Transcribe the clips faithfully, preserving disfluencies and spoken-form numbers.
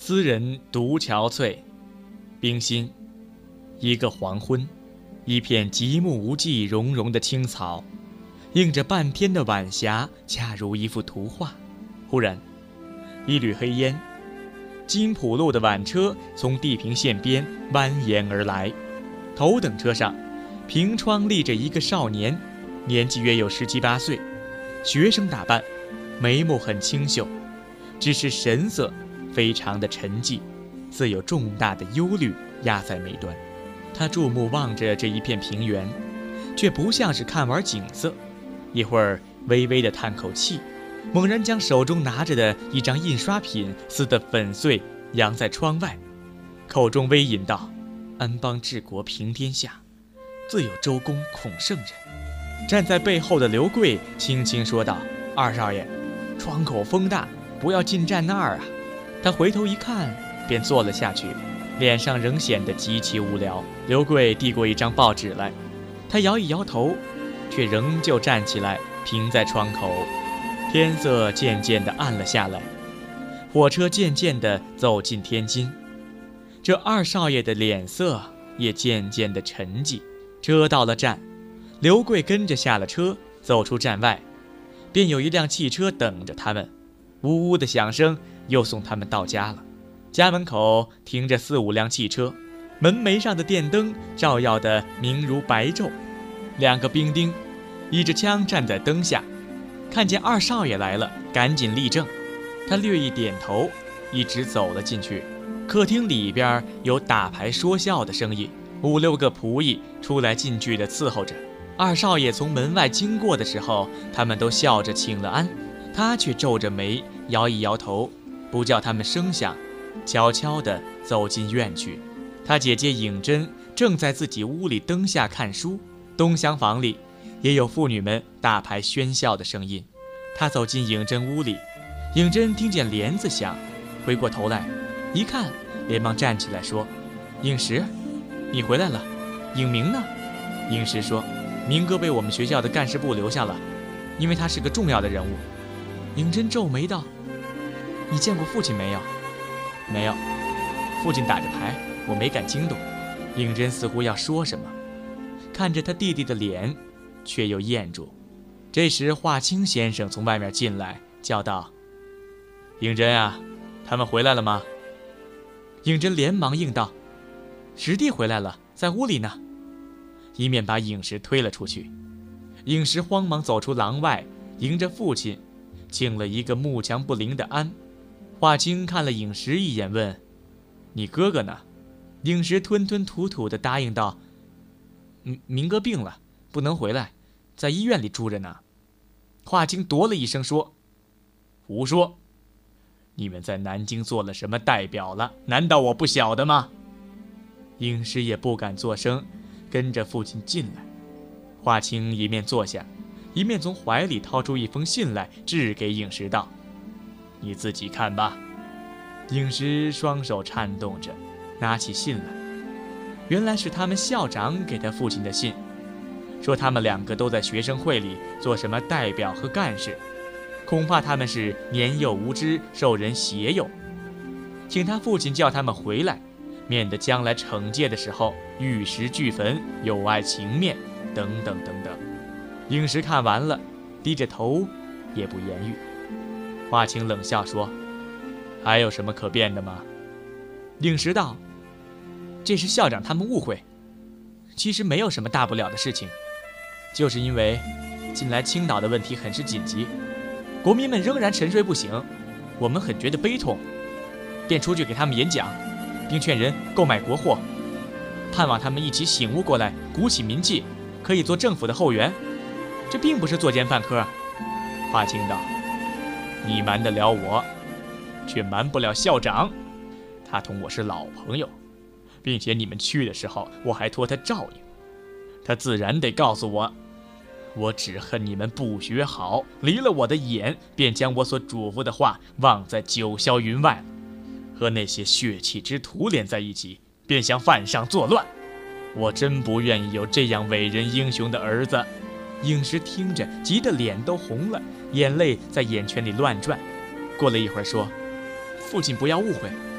斯人独憔悴，冰心。一个黄昏，一片极目无际茸茸的青草，映着半天的晚霞，恰如一幅图画。忽然，一缕黑烟，金浦路的晚车从地平线边蜿蜒而来。头等车上，凭窗立着一个少年，年纪约有十七八岁，学生打扮，眉目很清秀，只是神色非常的沉寂，似有重大的忧虑压在眉端。他注目望着这一片平原，却不像是看玩景色，一会儿微微的叹口气，猛然将手中拿着的一张印刷品撕得粉碎，扬在窗外，口中微吟道：“安邦治国平天下，自有周公孔圣人。”站在背后的刘贵轻轻说道：“二少爷，窗口风大，不要尽站那儿啊。”他回头一看，便坐了下去，脸上仍显得极其无聊。刘贵递过一张报纸来，他摇一摇头，却仍旧站起来，平在窗口。天色渐渐地暗了下来，火车渐渐地走进天津，这二少爷的脸色也渐渐地沉寂。车到了站，刘贵跟着下了车，走出站外，便有一辆汽车等着他们，呜呜的响声又送他们到家了。家门口停着四五辆汽车，门楣上的电灯照耀得明如白昼。两个兵丁倚着枪站在灯下，看见二少爷来了，赶紧立正。他略一点头，一直走了进去。客厅里边有打牌说笑的声音，五六个仆役出来进去的伺候着。二少爷从门外经过的时候，他们都笑着请了安，他却皱着眉，摇一摇头，不叫他们声响，悄悄地走进院去。他姐姐颖珍正在自己屋里灯下看书，东厢房里也有妇女们打牌喧笑的声音。他走进颖珍屋里，颖珍听见帘子响，回过头来一看，连忙站起来说：“颖石，你回来了。颖明呢？”颖石说：“明哥被我们学校的干事部留下了，因为他是个重要的人物。”颖珍皱眉道：“你见过父亲没有？”“没有，父亲打着牌，我没敢惊动。”颖珍似乎要说什么，看着他弟弟的脸，却又咽住。这时华清先生从外面进来，叫道：“颖珍啊，他们回来了吗？”颖珍连忙应道：“师弟回来了，在屋里呢。”一面把颖石推了出去。颖石慌忙走出廊外，迎着父亲请了一个慕强不灵的安。华清看了颖石一眼，问：“你哥哥呢？”颖石吞吞吐吐地答应道：“明哥病了，不能回来，在医院里住着呢。”华清夺了一声说：“胡说！你们在南京做了什么代表了？难道我不晓得吗？”颖石也不敢作声，跟着父亲进来。华清一面坐下，一面从怀里掏出一封信来，掷给颖石道：“你自己看吧。”颖石双手颤动着，拿起信来，原来是他们校长给他父亲的信，说他们两个都在学生会里做什么代表和干事，恐怕他们是年幼无知，受人胁诱，请他父亲叫他们回来，免得将来惩戒的时候玉石俱焚，有碍情面，等等等等。颖石看完了，低着头也不言语。华清冷笑说：“还有什么可辩的吗？”颖石道：“这是校长他们误会，其实没有什么大不了的事情，就是因为近来青岛的问题很是紧急，国民们仍然沉睡不醒，我们很觉得悲痛，便出去给他们演讲，并劝人购买国货，盼望他们一起醒悟过来，鼓起民气，可以做政府的后援。这并不是作奸犯科。”华清道：“你瞒得了我，却瞒不了校长。他同我是老朋友，并且你们去的时候，我还托他照应，他自然得告诉我。我只恨你们不学好，离了我的眼，便将我所嘱咐的话忘在九霄云外了，和那些血气之徒连在一起，便想犯上作乱。我真不愿意有这样伟人英雄的儿子。”颖石听着，急得脸都红了，眼泪在眼圈里乱转。过了一会儿说：“父亲不要误会，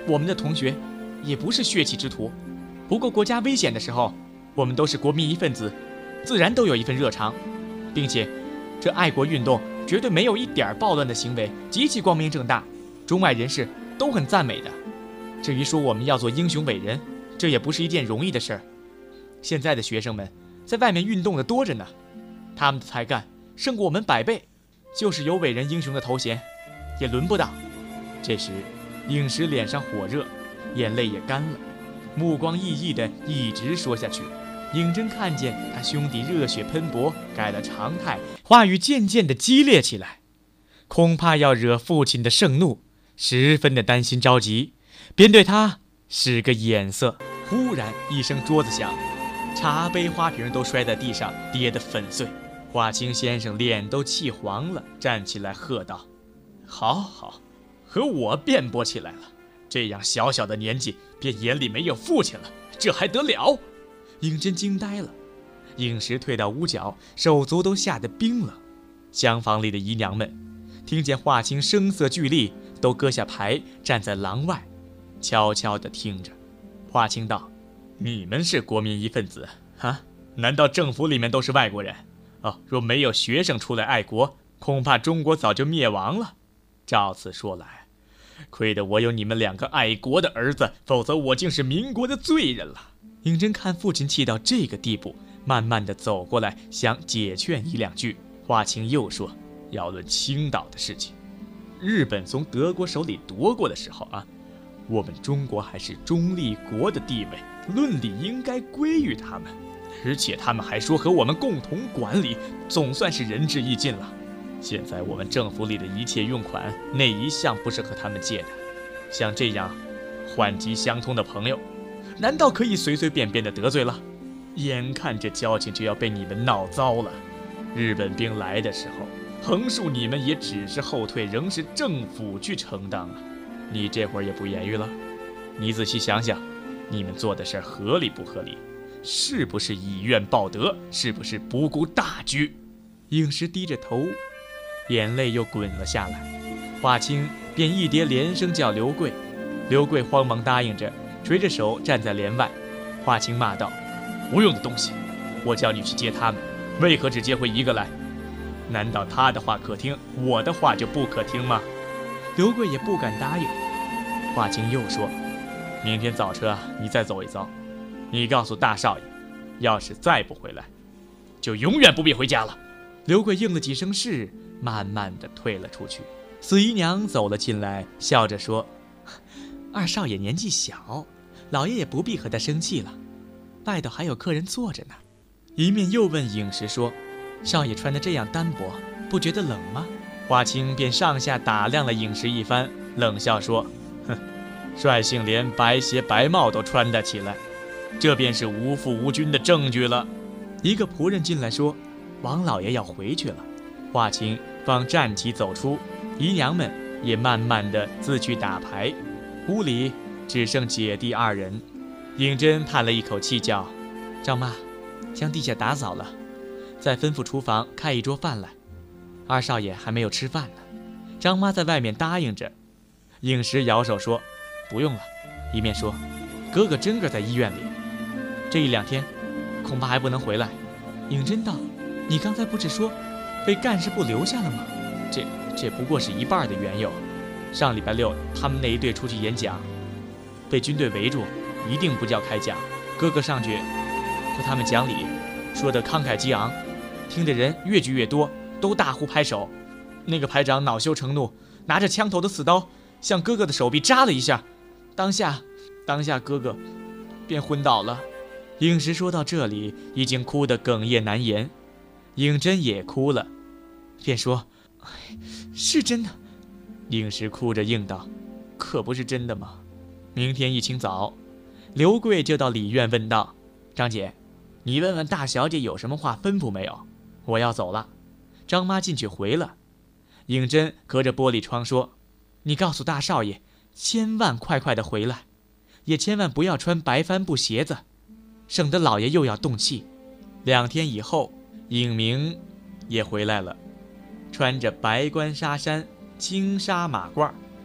我们的同学也不是血气之徒，不过国家危险的时候，我们都是国民一份子，自然都有一份热肠，并且这爱国运动绝对没有一点暴乱的行为，极其光明正大，中外人士都很赞美的。至于说我们要做英雄伟人，这也不是一件容易的事儿。现在的学生们在外面运动的多着呢，他们的才干胜过我们百倍，就是有伟人英雄的头衔，也轮不到。这时，应时脸上火热，眼泪也干了，目光熠熠地一直说下去。尹真看见他兄弟热血喷薄，改了常态，话语渐渐地激烈起来，恐怕要惹父亲的盛怒，十分的担心着急，便对他使个眼色。忽然一声桌子响，茶杯花瓶都摔在地上，跌得粉碎。华清先生脸都气黄了，站起来喝道：好好，和我辩驳起来了，这样小小的年纪便眼里没有父亲了，这还得了？应真惊呆了，应时退到屋角，手足都吓得冰冷。厢房里的姨娘们听见华清声色俱厉，都搁下牌，站在廊外悄悄地听着。华清道：你们是国民一份子啊？难道政府里面都是外国人？哦，若没有学生出来爱国，恐怕中国早就灭亡了。照此说来，亏得我有你们两个爱国的儿子，否则我竟是民国的罪人了。应真看父亲气到这个地步，慢慢地走过来，想解劝一两句。华清又说：要论青岛的事情，日本从德国手里夺过的时候啊，我们中国还是中立国的地位，论理应该归于他们，而且他们还说和我们共同管理，总算是仁至义尽了。现在我们政府里的一切用款，哪一项不是和他们借的？像这样换机相通的朋友，难道可以随随便便的得罪了？眼看这交情就要被你们闹糟了。日本兵来的时候，横竖你们也只是后退，仍是政府去承担啊。你这会儿也不言语了？你仔细想想，你们做的事合理不合理？是不是以怨报德？是不是不顾大局？应时低着头，眼泪又滚了下来。华清便一叠连声叫刘贵，刘贵慌忙答应着，垂着手站在帘外。华清骂道：无用的东西，我叫你去接他们，为何只接回一个来？难道他的话可听，我的话就不可听吗？刘贵也不敢答应。华清又说：明天早车你再走一遭，你告诉大少爷，要是再不回来，就永远不必回家了。刘贵应了几声是，慢慢地退了出去。四姨娘走了进来，笑着说：二少爷年纪小，老爷也不必和他生气了，外头还有客人坐着呢。一面又问影时说：少爷穿得这样单薄，不觉得冷吗？华清便上下打量了影时一番，冷笑说：哼，率性连白鞋白帽都穿得起来，这便是无父无君的证据了。一个仆人进来说：王老爷要回去了。华清方站起走出，姨娘们也慢慢地自去打牌，屋里只剩姐弟二人。应真叹了一口气，叫张妈将地下打扫了，再吩咐厨房开一桌饭来。二少爷还没有吃饭呢。张妈在外面答应着。应时摇手说：不用了，一面说：哥哥真个在医院里，这一两天恐怕还不能回来。应真道：你刚才不是说被干事部留下了吗？这这不过是一半的缘由。上礼拜六他们那一队出去演讲，被军队围住，一定不叫开讲。哥哥上去和他们讲理，说得慷慨激昂，听的人越聚越多，都大呼拍手。那个排长恼羞成怒，拿着枪头的刺刀向哥哥的手臂扎了一下，当下当下哥哥便昏倒了。应时说到这里，已经哭得哽咽难言。应真也哭了，便说：是真的。应时哭着应道：可不是真的吗？明天一清早，刘贵就到里院问道：张姐，你问问大小姐有什么话吩咐没有？我要走了。张妈进去回了。应真隔着玻璃窗说：你告诉大少爷，千万快快的回来，也千万不要穿白帆布鞋子，省得老爷又要动气。两天以后，影明也回来了，穿着白官纱衫、青纱马褂，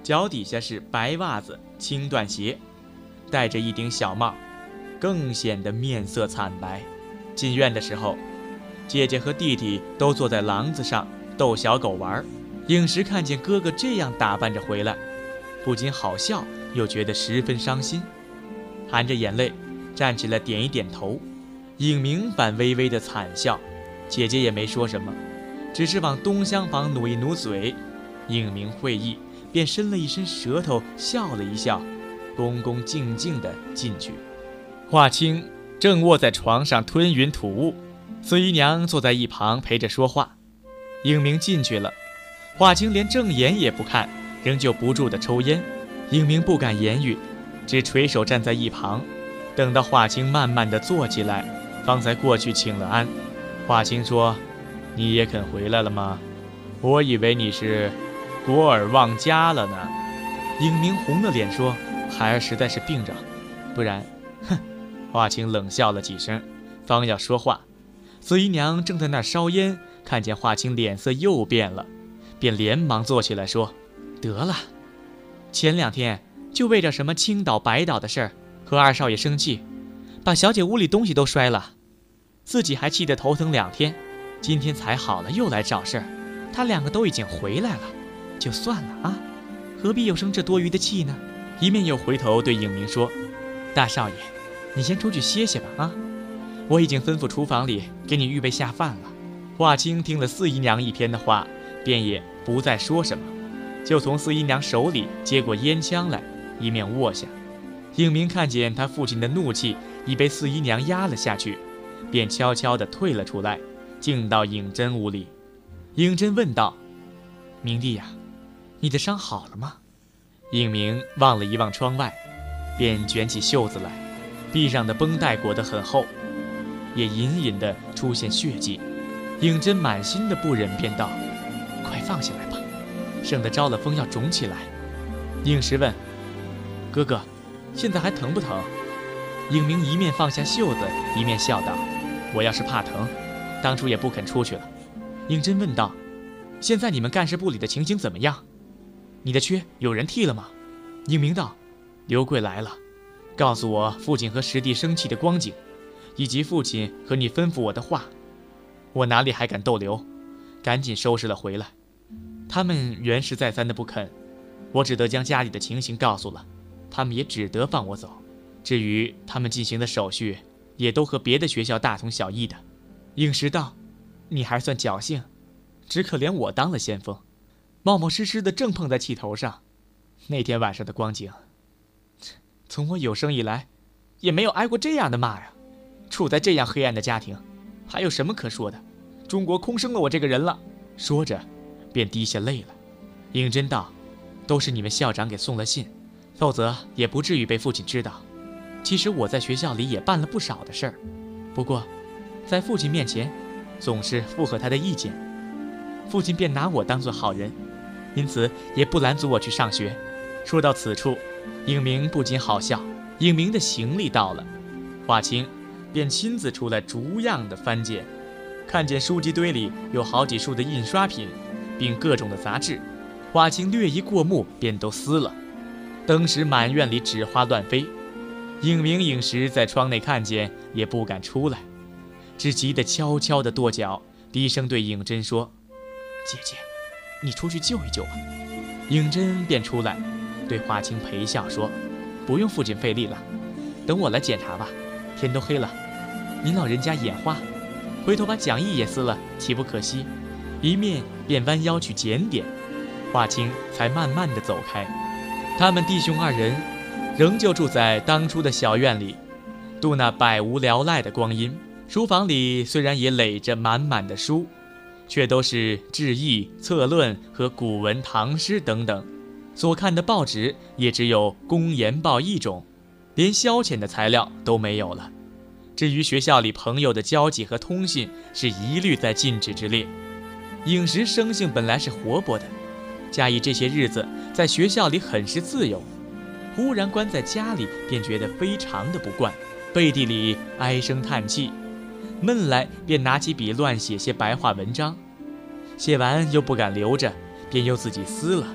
脚底下是白袜子、青缎鞋，戴着一顶小帽，更显得面色惨白。进院的时候，姐姐和弟弟都坐在廊子上逗小狗玩。应时看见哥哥这样打扮着回来，不禁好笑，又觉得十分伤心，含着眼泪站起来点一点头。应明反微微的惨笑，姐姐也没说什么，只是往东厢房努一努嘴。应明会意，便伸了一伸舌头，笑了一笑，恭恭敬敬地进去。华清正卧在床上吞云吐雾，司姨娘坐在一旁陪着说话。应明进去了，华清连正眼也不看，仍旧不住地抽烟。应明不敢言语，只垂手站在一旁，等到华清慢慢地坐起来，方才过去请了安。华清说：“你也肯回来了吗？我以为你是国尔忘家了呢。”应明红了脸说：“孩儿实在是病着，不然……”哼。华清冷笑了几声，方要说话，司姨娘正在那儿烧烟，看见华清脸色又变了，便连忙坐起来说：“得了，前两天就为着什么青岛白岛的事儿和二少爷生气，把小姐屋里东西都摔了，自己还气得头疼两天，今天才好了又来找事儿。他两个都已经回来了，就算了啊，何必又生这多余的气呢？”一面又回头对应明说：“大少爷，你先出去歇歇吧啊，我已经吩咐厨房里给你预备下饭了。”华清听了四姨娘一篇的话，便也不再说什么，就从四姨娘手里接过烟枪来，一面握下。应明看见他父亲的怒气已被四姨娘压了下去，便悄悄地退了出来，进到应真屋里。应真问道：“明弟呀，你的伤好了吗？”应明望了一望窗外，便卷起袖子来，臂上的绷带裹得很厚，也隐隐地出现血迹。应真满心的不忍，便道：“快放下来吧，省得招了风要肿起来。”应时问：“哥哥，现在还疼不疼？”应明一面放下袖子，一面笑道：“我要是怕疼，当初也不肯出去了。”应真问道：“现在你们干事部里的情形怎么样？你的缺有人替了吗？”应明道：“刘贵来了，告诉我父亲和师弟生气的光景，以及父亲和你吩咐我的话，我哪里还敢逗留，赶紧收拾了回来。他们原是再三的不肯，我只得将家里的情形告诉了，他们也只得放我走。至于他们进行的手续，也都和别的学校大同小异的。”应时道：“你还算侥幸，只可怜我当了先锋，冒冒失失的正碰在气头上。那天晚上的光景，从我有生以来，也没有挨过这样的骂呀！处在这样黑暗的家庭，还有什么可说的？中国空生了我这个人了。”说着，便滴下泪来。应真道：“都是你们校长给送了信，否则也不至于被父亲知道。其实我在学校里也办了不少的事儿，不过，在父亲面前，总是附和他的意见，父亲便拿我当作好人，因此也不拦阻我去上学。”说到此处，应明不禁好笑。应明的行李到了，华清便亲自出来逐样的翻检，看见书籍堆里有好几束的印刷品，并各种的杂志，华清略一过目便都撕了。当时满院里纸花乱飞，应明应时在窗内看见，也不敢出来，只急得悄悄地跺脚，低声对应真说：“姐姐，你出去救一救吧。”应真便出来，对华清陪笑说：“不用父亲费力了，等我来检查吧。天都黑了，您老人家眼花，回头把讲义也撕了，岂不可惜？”一面便弯腰去检点，华清才慢慢地走开。他们弟兄二人仍旧住在当初的小院里，度那百无聊赖的光阴。书房里虽然也垒着满满的书，却都是志异、策论和古文、唐诗等等，所看的报纸也只有《公研报》一种，连消遣的材料都没有了。至于学校里朋友的交际和通信，是一律在禁止之列。应时生性本来是活泼的，加以这些日子在学校里很是自由，忽然关在家里，便觉得非常的不惯，背地里唉声叹气，闷来便拿起笔乱写些白话文章，写完又不敢留着，便又自己撕了，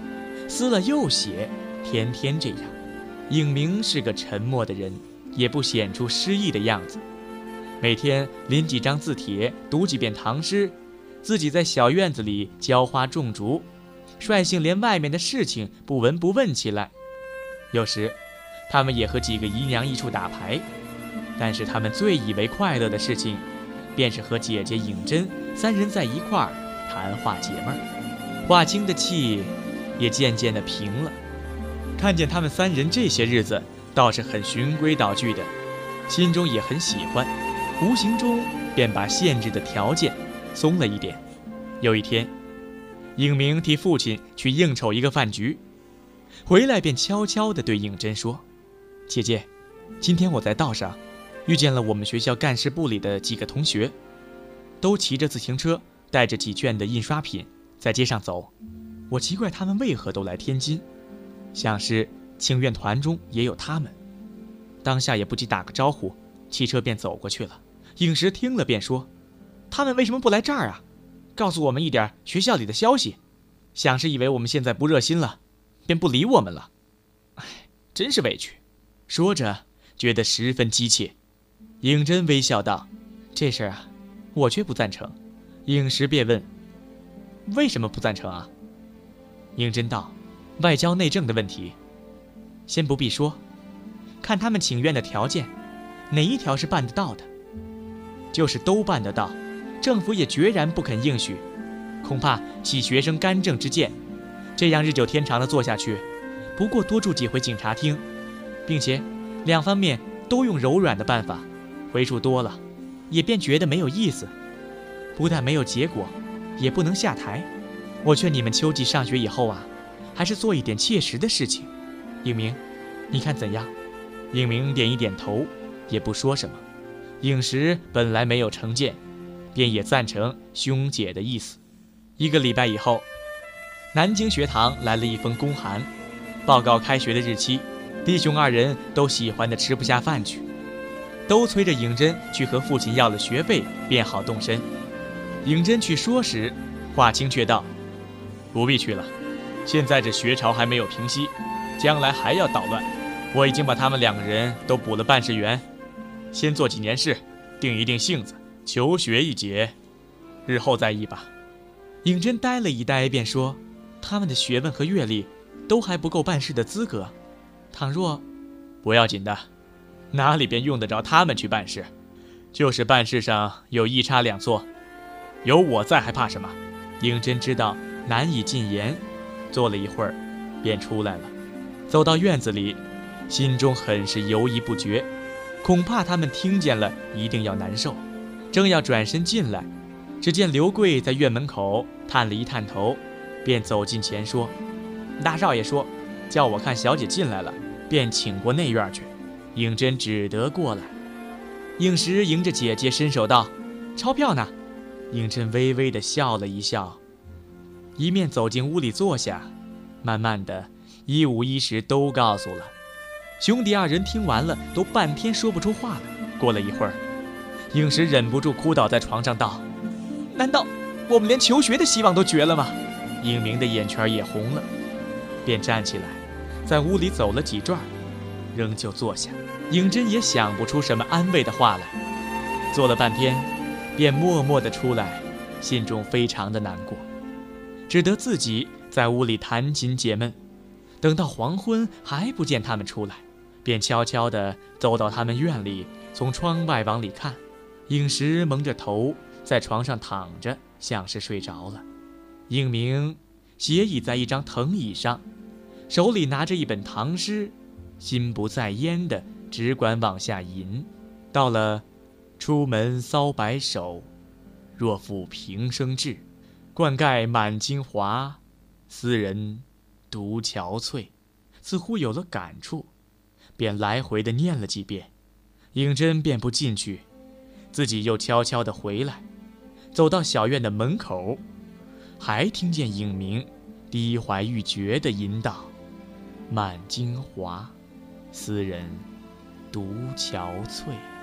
撕了又写，天天这样。影明是个沉默的人，也不显出诗意的样子。每天临几张字帖，读几遍唐诗，自己在小院子里浇花种竹，率性连外面的事情不闻不问起来。有时他们也和几个姨娘一处打牌，但是他们最以为快乐的事情，便是和姐姐尹真三人在一块儿谈话解闷儿。华清的气也渐渐地平了，看见他们三人这些日子倒是很循规蹈矩的，心中也很喜欢，无形中便把限制的条件松了一点。有一天，影明替父亲去应酬一个饭局，回来便悄悄地对尹真说：“姐姐，今天我在道上遇见了我们学校干事部里的几个同学，都骑着自行车，带着几卷的印刷品在街上走。我奇怪他们为何都来天津，想是庆院团中也有他们。当下也不及打个招呼，汽车便走过去了。尹时听了便说：他们为什么不来这儿啊？告诉我们一点学校里的消息。想是以为我们现在不热心了，便不理我们了。哎，真是委屈。说着觉得十分急切。尹真微笑道：这事儿啊，我却不赞成。尹时便问：为什么不赞成啊？尹真道：外交内政的问题，先不必说，看他们请愿的条件，哪一条是办得到的？就是都办得到，政府也决然不肯应许，恐怕起学生干政之见。这样日久天长的做下去，不过多住几回警察厅，并且两方面都用柔软的办法，回数多了，也便觉得没有意思，不但没有结果，也不能下台。我劝你们秋季上学以后啊，还是做一点切实的事情。尹明，你看怎样？尹明点一点头，也不说什么。尹时本来没有成见，便也赞成兄姐的意思。一个礼拜以后，南京学堂来了一封公函，报告开学的日期。弟兄二人都喜欢的吃不下饭去，都催着尹真去和父亲要了学费，便好动身。尹真去说时，华清却道：不必去了，现在这学潮还没有平息，将来还要捣乱。我已经把他们两个人都补了办事员，先做几年事，定一定性子，求学一节，日后再议吧。尹真呆了一呆，便说：他们的学问和阅历都还不够办事的资格，倘若……不要紧的，哪里便用得着他们去办事？就是办事上有一差两错，有我在还怕什么？尹真知道难以进言，坐了一会儿便出来了。走到院子里，心中很是犹疑不决，恐怕他们听见了一定要难受。正要转身进来，只见刘贵在院门口探了一探头，便走近前说：大少爷说叫我看小姐进来了，便请过内院去。尹真只得过来。应时迎着姐姐伸手道：钞票呢？应真微微地笑了一笑，一面走进屋里坐下，慢慢的一五一十都告诉了。兄弟二人听完了，都半天说不出话来。过了一会儿，应时忍不住哭倒在床上道：难道我们连求学的希望都绝了吗？应明的眼圈也红了，便站起来，在屋里走了几转，仍旧坐下。尹真也想不出什么安慰的话来，坐了半天，便默默地出来，心中非常的难过，只得自己在屋里弹琴解闷。等到黄昏还不见他们出来，便悄悄地走到他们院里，从窗外往里看。尹时蒙着头在床上躺着，像是睡着了。应明斜倚在一张藤椅上，手里拿着一本唐诗，心不在焉的只管往下吟。到了出门搔白首，若负平生志，冠盖满京华，斯人独憔悴，似乎有了感触，便来回的念了几遍。尹真便不进去，自己又悄悄地回来，走到小院的门口，还听见尹明低怀欲绝地吟道：满京华，斯人独憔悴。